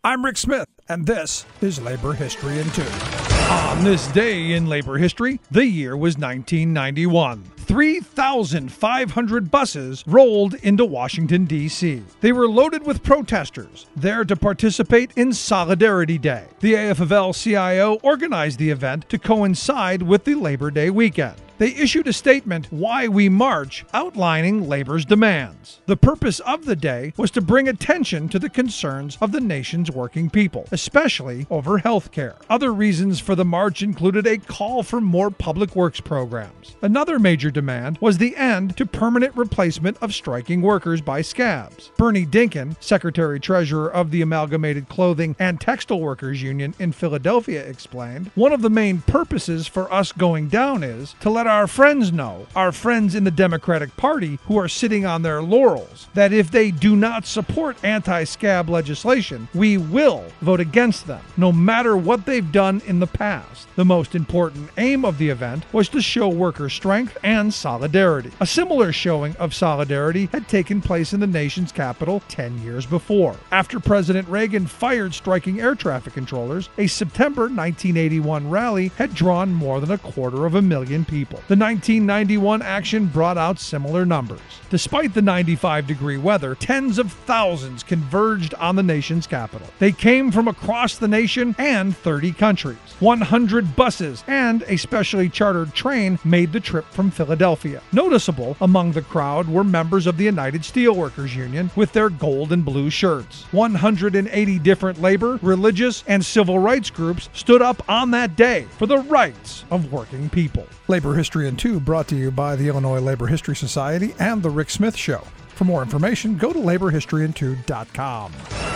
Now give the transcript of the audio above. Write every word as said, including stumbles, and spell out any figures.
I'm Rick Smith, and this is Labor History in Two. On this day in labor history, the year was nineteen ninety-one. three thousand five hundred buses rolled into Washington, D C They were loaded with protesters, there to participate in Solidarity Day. The A F L L C I O organized the event to coincide with the Labor Day weekend. They issued a statement, "Why We March," outlining labor's demands. The purpose of the day was to bring attention to the concerns of the nation's working people, especially over health care. Other reasons for the march included a call for more public works programs. Another major demand was the end to permanent replacement of striking workers by scabs. Bernie Dinkin, Secretary-Treasurer of the Amalgamated Clothing and Textile Workers Union in Philadelphia, explained, "One of the main purposes for us going down is to let our friends know, our friends in the Democratic Party who are sitting on their laurels, that if they do not support anti-scab legislation, we will vote against them, no matter what they've done in the past." The most important aim of the event was to show worker strength and solidarity. A similar showing of solidarity had taken place in the nation's capital ten years before. After President Reagan fired striking air traffic controllers, a September nineteen eighty-one rally had drawn more than a quarter of a million people. The nineteen ninety-one action brought out similar numbers. Despite the ninety-five degree weather, tens of thousands converged on the nation's capital. They came from across the nation and thirty countries. one hundred buses and a specially chartered train made the trip from Philadelphia. Noticeable among the crowd were members of the United Steelworkers Union with their gold and blue shirts. one hundred eighty different labor, religious, and civil rights groups stood up on that day for the rights of working people. Labor History in Two brought to you by the Illinois Labor History Society and The Rick Smith Show. For more information, go to labor history in two dot com.